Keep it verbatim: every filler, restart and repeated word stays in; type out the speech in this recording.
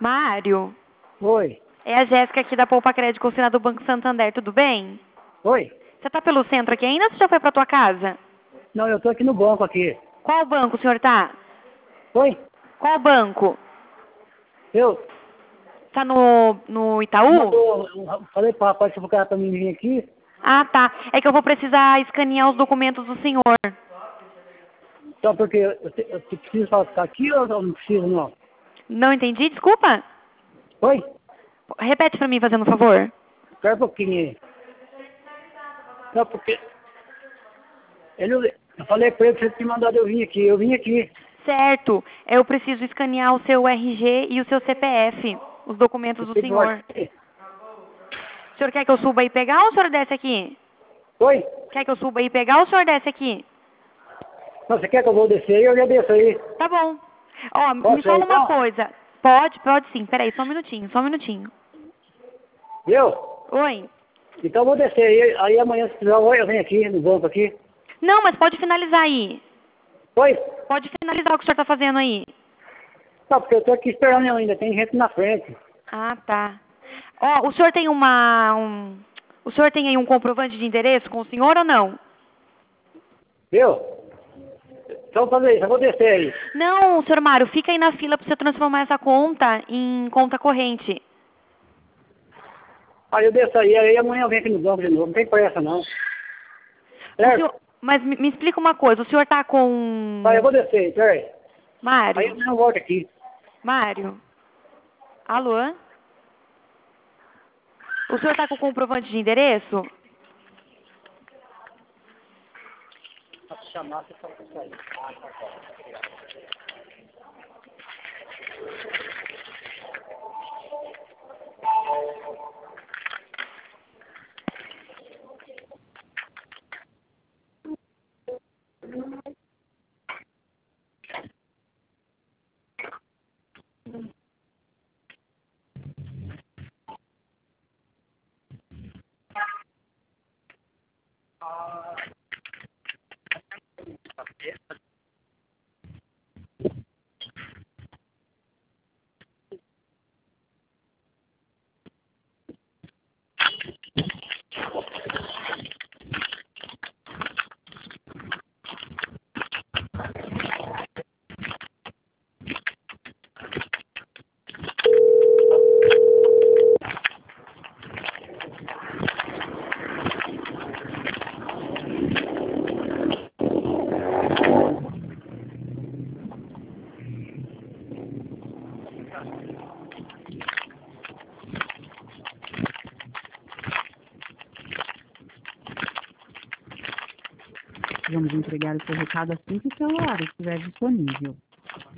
Mário, Oi. é a Jéssica aqui da Poupa Crédito Consignado do Banco Santander, tudo bem? Oi. Você tá pelo centro aqui ainda ou você já foi pra tua casa? Não, eu tô aqui no banco aqui. Qual banco o senhor tá? Oi. Qual banco? Eu Tá no, no Itaú? mandou, eu falei pro rapaz que o cara pra mim vir aqui. Ah, tá. É que eu vou precisar escanear os documentos do senhor. Então, porque eu, eu, te- eu te- preciso ficar aqui ou eu não preciso, não? Não entendi, desculpa. Oi? Repete pra mim, fazendo um favor. Espera um pouquinho aí. Não, porque ele, eu falei pra ele que ele tinha mandado eu vir aqui. Eu vim aqui. Certo. Eu preciso escanear o seu R G e o seu C P F, os documentos Eu do tenho que senhor. aqui. O senhor quer que eu suba aí pegar ou o senhor desce aqui? Oi? Quer que eu suba aí pegar ou o senhor desce aqui? Não, você quer que eu vou descer aí? Eu já desço aí. Tá bom. Ó, me Posso ir fala uma então? coisa. Pode, pode sim. Peraí, só um minutinho, só um minutinho. Viu? Oi. Então eu vou descer aí. Aí amanhã, se precisar, eu venho aqui no banco aqui. Não, mas pode finalizar aí. Oi? Pode finalizar o que o senhor tá fazendo aí. Não, porque eu tô aqui esperando eu ainda. Tem gente na frente. Ah, tá. Ó, o senhor tem uma... Um... O senhor tem aí um comprovante de endereço com o senhor ou não? Viu? Então fazer isso, eu vou descer aí. Não, senhor Mário, fica aí na fila pra você transformar essa conta em conta corrente. Aí eu desço aí, aí amanhã eu venho aqui no banco de novo. Não tem pressa não. O Certo? senhor... Mas me, me explica uma coisa, o senhor tá com... Aí eu vou descer, peraí. Aí Mário? amanhã eu volto aqui. Mário? Alô? O senhor tá com o comprovante de endereço? Posso chamar, você fala pra sair. Vamos entregar o seu recado assim que o celular estiver disponível.